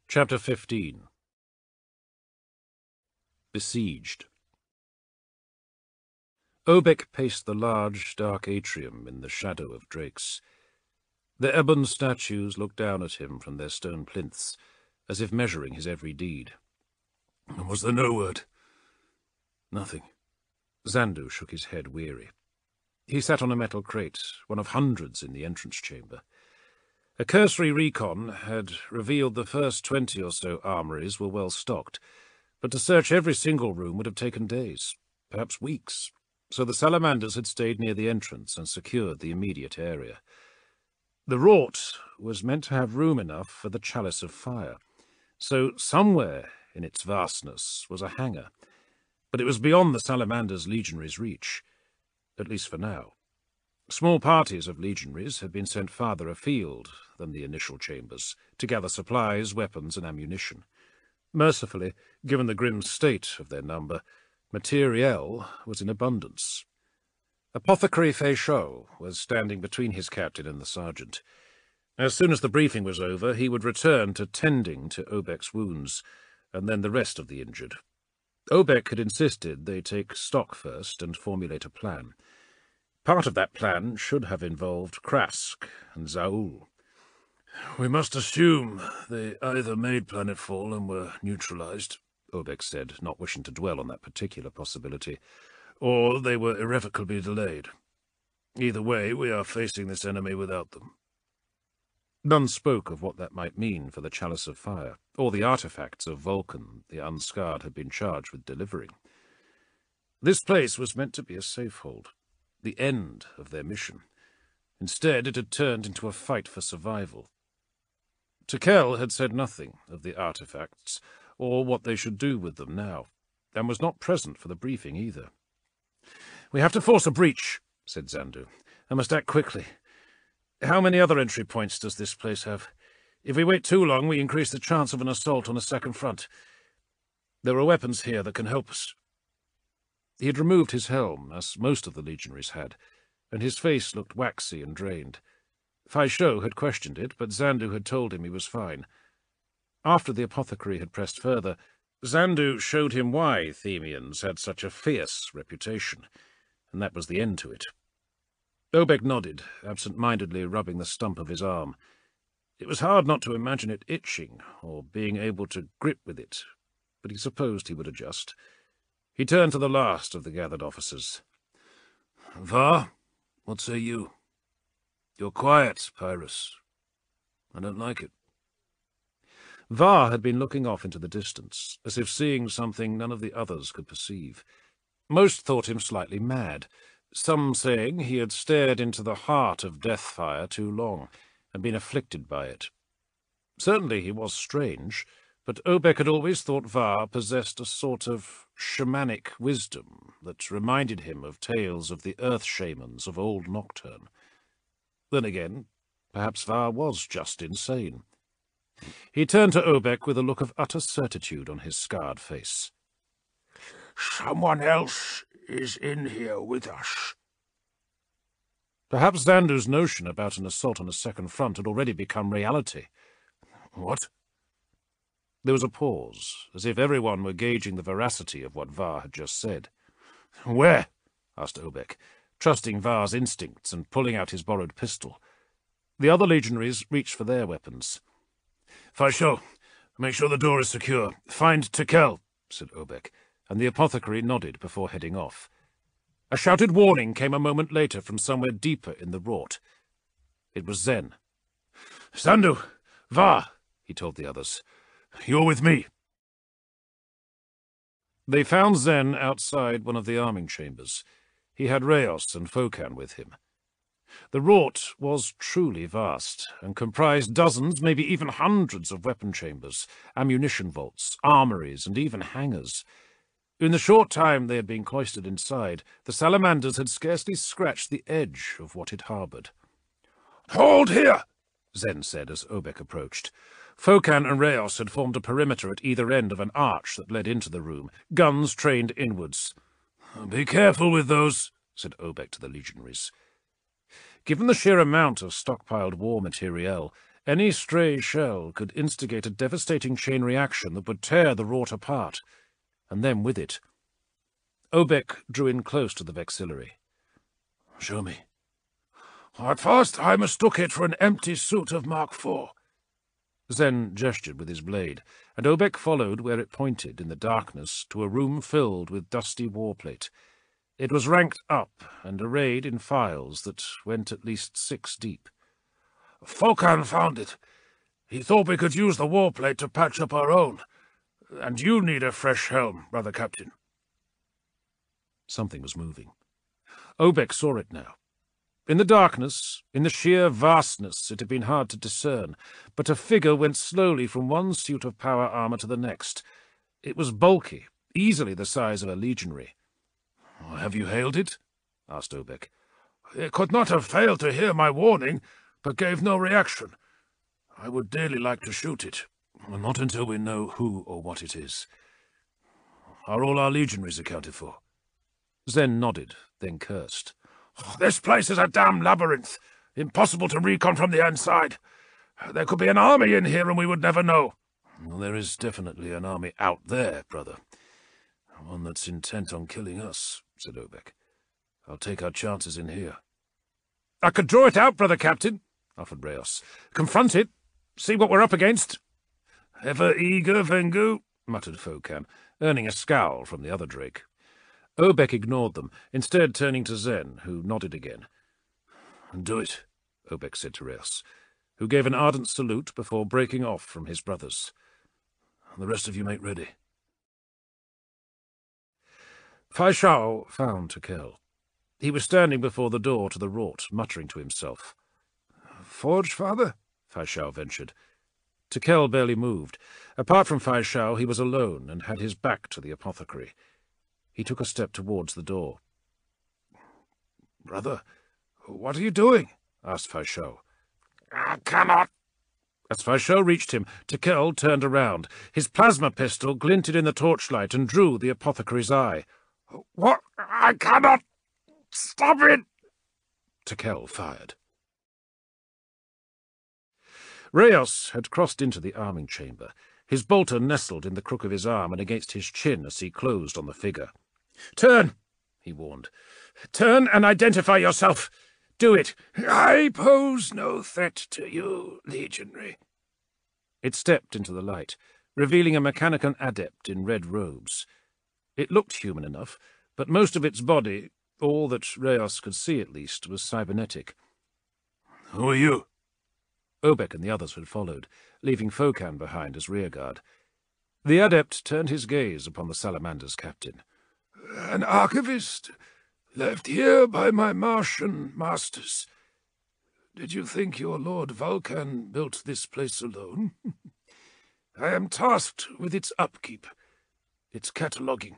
Chapter 15. Besieged. Obek paced the large, dark atrium in the shadow of Drake's. The ebon statues looked down at him from their stone plinths, as if measuring his every deed. Was there no word? Nothing. Zandu shook his head, weary. He sat on a metal crate, one of hundreds in the entrance chamber. A cursory recon had revealed the first 20 or so armories were well stocked, but to search every single room would have taken days, perhaps weeks, so the salamanders had stayed near the entrance and secured the immediate area. The Rort was meant to have room enough for the chalice of fire, so somewhere in its vastness was a hangar, but it was beyond the salamanders' legionaries' reach, at least for now. Small parties of legionaries had been sent farther afield than the initial chambers to gather supplies, weapons, and ammunition. Mercifully, given the grim state of their number, materiel was in abundance. Apothecary Feichot was standing between his captain and the sergeant. As soon as the briefing was over, he would return to tending to Obek's wounds, and then the rest of the injured. Obek had insisted they take stock first and formulate a plan. Part of that plan should have involved Krask and Zaul. We must assume they either made planetfall and were neutralized, Obek said, not wishing to dwell on that particular possibility, or they were irrevocably delayed. Either way, we are facing this enemy without them. None spoke of what that might mean for the Chalice of Fire, or the artifacts of Vulcan the Unscarred had been charged with delivering. This place was meant to be a safehold, the end of their mission. Instead, it had turned into a fight for survival. Tekel had said nothing of the artifacts, or what they should do with them now, and was not present for the briefing either. "We have to force a breach," said Zandu, "and must act quickly. How many other entry points does this place have? If we wait too long, we increase the chance of an assault on a second front. There are weapons here that can help us." He had removed his helm, as most of the legionaries had, and his face looked waxy and drained. Feichot had questioned it, but Zandu had told him he was fine. After the apothecary had pressed further, Zandu showed him why Themians had such a fierce reputation, and that was the end to it. Obek nodded, absent-mindedly rubbing the stump of his arm. It was hard not to imagine it itching, or being able to grip with it, but he supposed he would adjust. He turned to the last of the gathered officers. "Var, what say you? You're quiet, Pyrrhus. I don't like it." Var had been looking off into the distance, as if seeing something none of the others could perceive. Most thought him slightly mad, some saying he had stared into the heart of Deathfire too long, and been afflicted by it. Certainly he was strange, but Obek had always thought Var possessed a sort of shamanic wisdom that reminded him of tales of the earth shamans of old Nocturne. Then again, perhaps Var was just insane. He turned to Obek with a look of utter certitude on his scarred face. "Someone else is in here with us." Perhaps Zandu's notion about an assault on a second front had already become reality. "What?" There was a pause, as if everyone were gauging the veracity of what Var had just said. "Where?" asked Obek, trusting Var's instincts and pulling out his borrowed pistol. The other legionaries reached for their weapons. "Feichot, make sure the door is secure. Find Tekel," said Obek, and the apothecary nodded before heading off. A shouted warning came a moment later from somewhere deeper in the Rort. It was Zen. "Zandu, Var," he told the others. "You're with me." They found Zen outside one of the arming chambers. He had Rheos and Fokan with him. The Rort was truly vast, and comprised dozens, maybe even hundreds of weapon chambers, ammunition vaults, armories, and even hangars. In the short time they had been cloistered inside, the salamanders had scarcely scratched the edge of what it harboured. "Hold here," Zen said as Obek approached. Fokan and Rheos had formed a perimeter at either end of an arch that led into the room, guns trained inwards. "Be careful with those," said Obek to the legionaries. Given the sheer amount of stockpiled war materiel, Any stray shell could instigate a devastating chain reaction that would tear the Rort apart, and them with it. Obek drew in close to the vexillary. "Show me." "At first I mistook it for an empty suit of Mark IV. Zen gestured with his blade, and Obek followed where it pointed in the darkness to a room filled with dusty warplate. It was ranked up and arrayed in files that went at least 6 deep. "Fokan found it. He thought we could use the warplate to patch up our own. And you need a fresh helm, brother captain." Something was moving. Obek saw it now. In the darkness, in the sheer vastness, it had been hard to discern, but a figure went slowly from one suit of power armor to the next. It was bulky, easily the size of a legionary. "Have you hailed it?" asked Obek. "It could not have failed to hear my warning, but gave no reaction. I would dearly like to shoot it." "Not until we know who or what it is. Are all our legionaries accounted for?" Zen nodded, then cursed. "This place is a damn labyrinth. Impossible to recon from the inside. There could be an army in here and we would never know." "Well, there is definitely an army out there, brother. One that's intent on killing us," said Obek. "I'll take our chances in here." "I could draw it out, brother captain," offered Rayos. "Confront it. See what we're up against." "Ever eager, Vengu?" muttered Fokan, earning a scowl from the other Drake. Obek ignored them, instead turning to Zen, who nodded again. "Do it," Obek said to Rayos, who gave an ardent salute before breaking off from his brothers. "The rest of you make ready." Fai Shao found Tekel. He was standing before the door to the Rort, muttering to himself. "Forge, father?" Fai Shao ventured. Tekel barely moved. Apart from Fai Shao, he was alone and had his back to the apothecary. He took a step towards the door. "Brother, what are you doing?" asked Fai Shao. "I cannot." As Fai Shao reached him, Tekel turned around. His plasma pistol glinted in the torchlight and drew the apothecary's eye. "What? I cannot. Stop it!" Tekel fired. Rayos had crossed into the arming chamber. His bolter nestled in the crook of his arm and against his chin as he closed on the figure. "Turn," he warned. "Turn and identify yourself. Do it." "I pose no threat to you, legionary." It stepped into the light, revealing a Mechanican adept in red robes. It looked human enough, but most of its body, all that Rayos could see at least, was cybernetic. "Who are you?" Obek and the others had followed, leaving Fokan behind as rearguard. The adept turned his gaze upon the salamander's captain. "An archivist, left here by my Martian masters. Did you think your Lord Vulcan built this place alone? I am tasked with its upkeep, its cataloguing."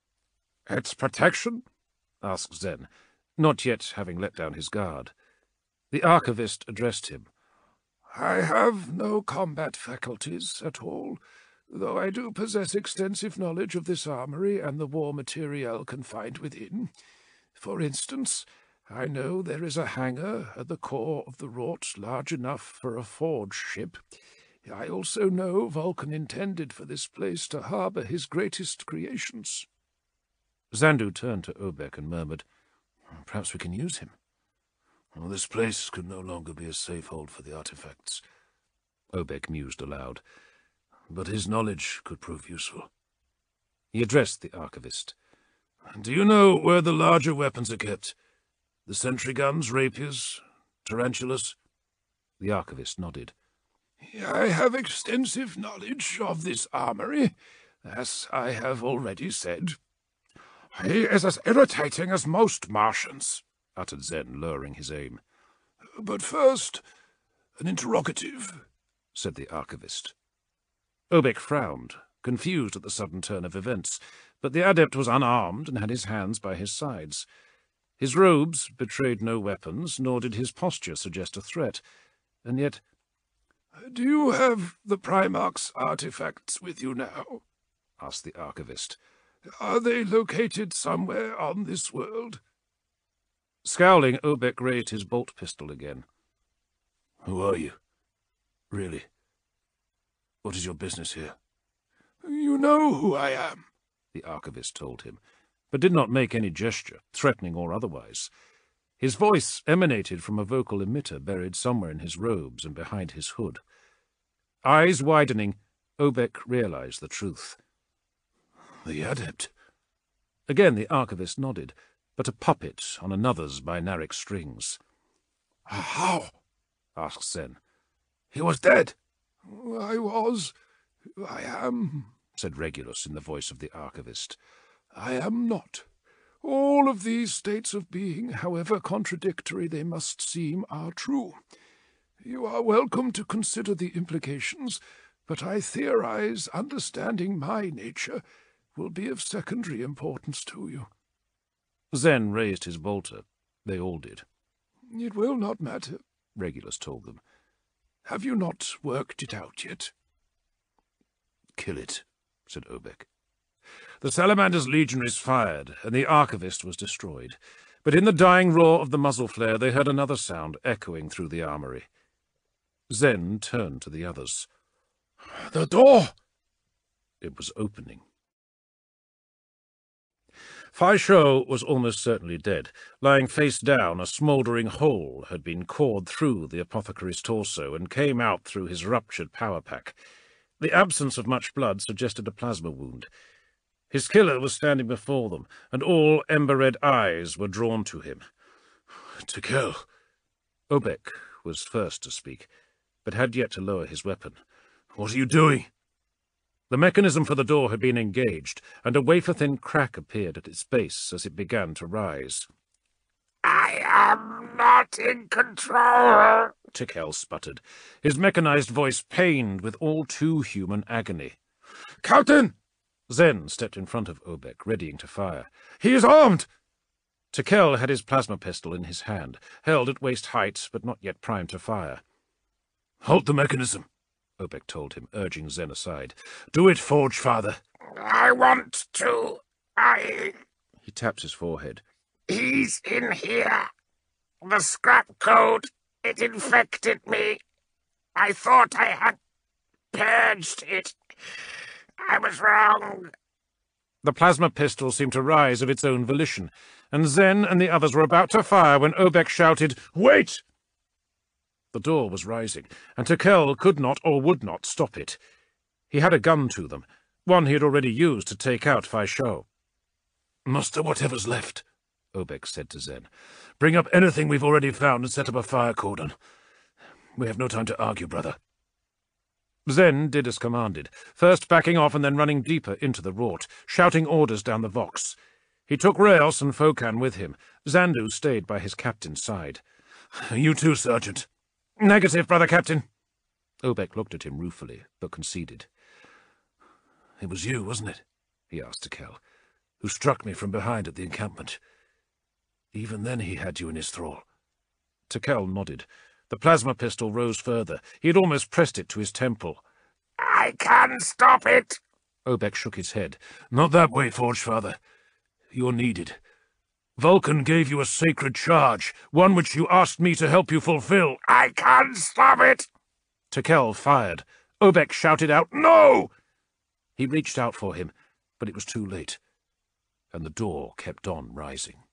"Its protection?" asked Zen, not yet having let down his guard. The archivist addressed him. "I have no combat faculties at all, though I do possess extensive knowledge of this armory and the war materiel confined within. For instance, I know there is a hangar at the core of the Rort large enough for a forge ship. I also know Vulcan intended for this place to harbour his greatest creations." Zandu turned to Obek and murmured, "Perhaps we can use him." "Well, this place could no longer be a safe hold for the artifacts," Obek mused aloud. "But his knowledge could prove useful." He addressed the archivist. "Do you know where the larger weapons are kept? The sentry guns, rapiers, tarantulas?" The archivist nodded. "I have extensive knowledge of this armory, as I have already said." "He is as irritating as most Martians," uttered Zen, lowering his aim. "But first, an interrogative," said the archivist. Obek frowned, confused at the sudden turn of events, but the adept was unarmed and had his hands by his sides. His robes betrayed no weapons, nor did his posture suggest a threat, and yet— "Do you have the Primarch's artifacts with you now?" asked the archivist. "Are they located somewhere on this world?" Scowling, Obek raised his bolt pistol again. "Who are you?" Really? What is your business here? You know who I am, the archivist told him, but did not make any gesture, threatening or otherwise. His voice emanated from a vocal emitter buried somewhere in his robes and behind his hood. Eyes widening, Obek realized the truth. The Adept. Again the archivist nodded, but a puppet on another's binaric strings. How? Asked Zen. He was dead. I am, said Regulus in the voice of the archivist. I am not. All of these states of being, however contradictory they must seem, are true. You are welcome to consider the implications, but I theorize understanding my nature will be of secondary importance to you. Zen raised his bolter. They all did. It will not matter, Regulus told them. Have you not worked it out yet? Kill it, said Obek. The Salamander's legionaries fired, and the archivist was destroyed. But in the dying roar of the muzzle flare they heard another sound echoing through the armory. Zen turned to the others. The door! It was opening. Fai Shou was almost certainly dead. Lying face down, a smouldering hole had been cored through the apothecary's torso and came out through his ruptured power pack. The absence of much blood suggested a plasma wound. His killer was standing before them, and all ember-red eyes were drawn to him. Tekel. Obek was first to speak, but had yet to lower his weapon. What are you doing? The mechanism for the door had been engaged, and a wafer-thin crack appeared at its base as it began to rise. I am not in control, Tekel sputtered, his mechanized voice pained with all too human agony. Captain! Zen stepped in front of Obek, readying to fire. He is armed! Tekel had his plasma pistol in his hand, held at waist height, but not yet primed to fire. Halt the mechanism, Obek told him, urging Zen aside. Do it, Forge Father. I want to. He tapped his forehead. He's in here. The scrap code, it infected me. I thought I had purged it. I was wrong. The plasma pistol seemed to rise of its own volition, and Zen and the others were about to fire when Obek shouted, "Wait!" The door was rising, and Tekel could not or would not stop it. He had a gun to them, one he had already used to take out Fai Shou. "Muster whatever's left," Obek said to Zen. "Bring up anything we've already found and set up a fire cordon. We have no time to argue, brother." Zen did as commanded, first backing off and then running deeper into the rort, shouting orders down the Vox. He took Raos and Fokan with him. Zandu stayed by his captain's side. "You too, Sergeant." "Negative, brother captain." Obek looked at him ruefully, but conceded. "It was you, wasn't it?" he asked Tekel, "who struck me from behind at the encampment. Even then he had you in his thrall." Tekel nodded. The plasma pistol rose further. He had almost pressed it to his temple. "I can stop it." Obek shook his head. "Not that way, Forge Father. You're needed. Vulcan gave you a sacred charge, one which you asked me to help you fulfill. I can stop it." Tekel fired. Obek shouted out, "No!" He reached out for him, but it was too late, and the door kept on rising.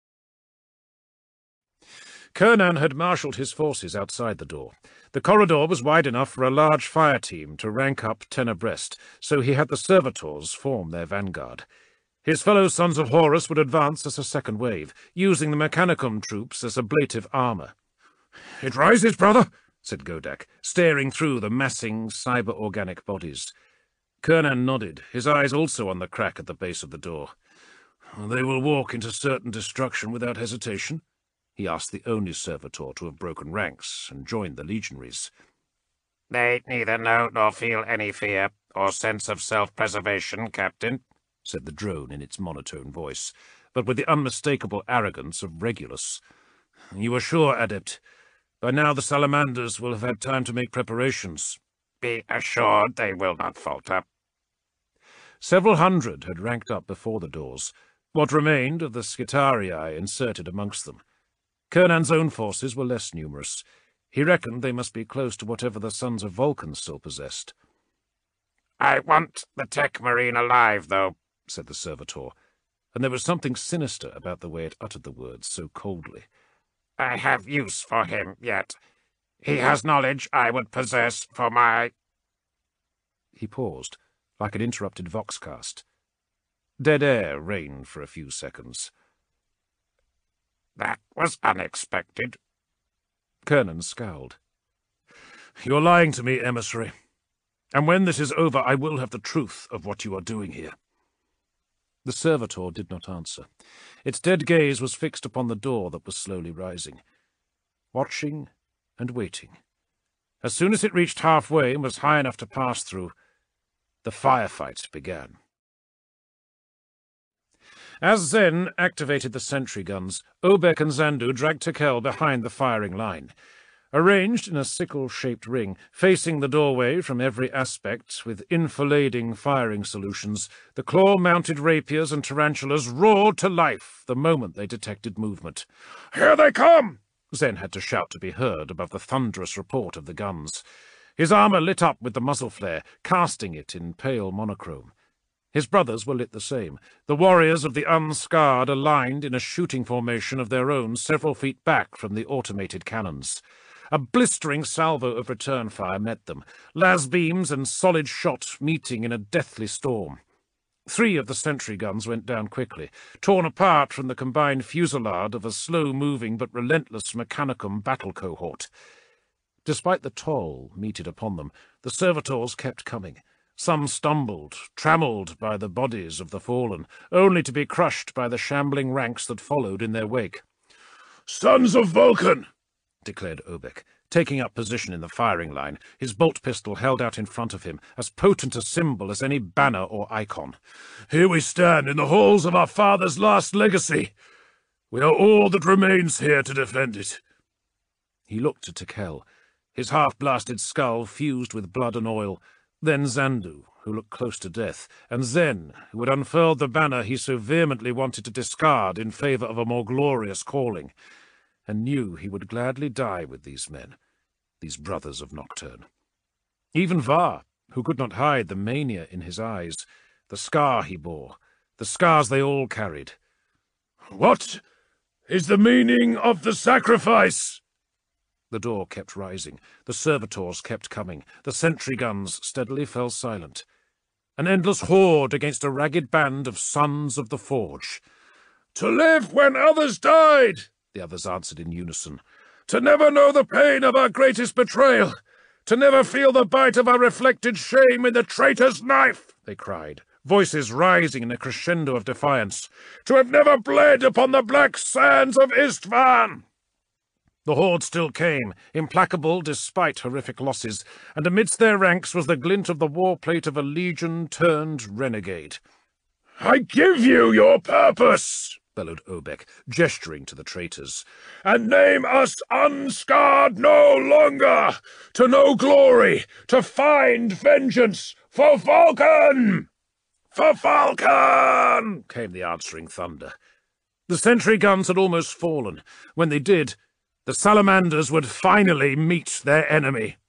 Kernan had marshalled his forces outside the door. The corridor was wide enough for a large fire team to rank up 10 abreast, so he had the servitors form their vanguard. His fellow sons of Horus would advance as a second wave, using the Mechanicum troops as ablative armor. "It rises, brother," said Godak, staring through the massing cyber-organic bodies. Kernan nodded, his eyes also on the crack at the base of the door. "They will walk into certain destruction without hesitation?" he asked the only servitor to have broken ranks and joined the legionaries. "They neither know nor feel any fear or sense of self-preservation, Captain," said the drone in its monotone voice, but with the unmistakable arrogance of Regulus. "You are sure, Adept? By now the Salamanders will have had time to make preparations." "Be assured they will not falter." Several hundred had ranked up before the doors, what remained of the Skitarii inserted amongst them. Kernan's own forces were less numerous. He reckoned they must be close to whatever the Sons of Vulcan still possessed. "I want the Tech Marine alive, though," said the servitor, and there was something sinister about the way it uttered the words so coldly. "I have use for him yet. He has knowledge I would possess for my—" He paused, like an interrupted voxcast. Dead air reigned for a few seconds. "That was unexpected." Kernan scowled. "You're lying to me, emissary. And when this is over, I will have the truth of what you are doing here." The servitor did not answer. Its dead gaze was fixed upon the door that was slowly rising, watching and waiting. As soon as it reached halfway and was high enough to pass through, the firefight began. As Zen activated the sentry guns, Obek and Zandu dragged Tekel behind the firing line. Arranged in a sickle-shaped ring, facing the doorway from every aspect, with enfilading firing solutions, the claw-mounted rapiers and tarantulas roared to life the moment they detected movement. "Here they come!" Zen had to shout to be heard above the thunderous report of the guns. His armour lit up with the muzzle flare, casting it in pale monochrome. His brothers were lit the same, the warriors of the Unscarred aligned in a shooting formation of their own several feet back from the automated cannons. A blistering salvo of return fire met them, las beams and solid shot meeting in a deathly storm. 3 of the sentry guns went down quickly, torn apart from the combined fusillade of a slow-moving but relentless Mechanicum battle cohort. Despite the toll meted upon them, the servitors kept coming. Some stumbled, trammelled by the bodies of the fallen, only to be crushed by the shambling ranks that followed in their wake. "Sons of Vulcan!" declared Obek, taking up position in the firing line, his bolt pistol held out in front of him, as potent a symbol as any banner or icon. "Here we stand in the halls of our father's last legacy. We are all that remains here to defend it." He looked at Tekel, his half-blasted skull fused with blood and oil, then Zandu, who looked close to death, and Zen, who had unfurled the banner he so vehemently wanted to discard in favour of a more glorious calling, and knew he would gladly die with these men, these brothers of Nocturne. Even Var, who could not hide the mania in his eyes, the scar he bore, the scars they all carried. "What is the meaning of the sacrifice?" The door kept rising, the servitors kept coming, the sentry guns steadily fell silent. An endless horde against a ragged band of Sons of the Forge. "To live when others died," the others answered in unison. "To never know the pain of our greatest betrayal. To never feel the bite of our reflected shame in the traitor's knife," they cried, voices rising in a crescendo of defiance. "To have never bled upon the black sands of Istvan." The horde still came, implacable despite horrific losses, and amidst their ranks was the glint of the war-plate of a legion turned renegade. "I give you your purpose," bellowed Obek, gesturing to the traitors. "And name us unscarred no longer, to know glory, to find vengeance, for Vulcan! For Vulcan!" came the answering thunder. The sentry guns had almost fallen. When they did, the salamanders would finally meet their enemy.